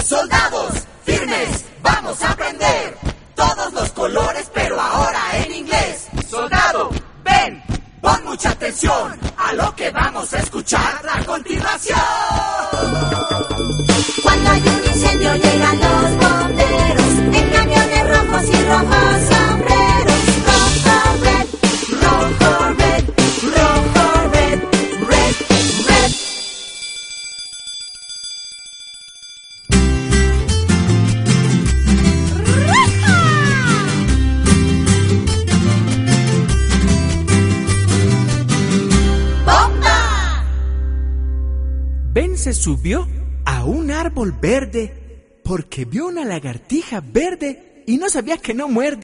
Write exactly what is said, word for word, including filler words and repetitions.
Soldados, firmes, vamos a aprender todos los colores, pero ahora en inglés. Soldado, ven, pon mucha atención a lo que vamos a escuchar a continuación. Cuando hay un incendio llegan los bomberos en camiones rojos y rojos sombreros. Rojo, red, rojo, red, rojo, red, red, red. ¡Bomba! Ben se subió a un árbol verde porque vio una lagartija verde y no sabía que no muerde.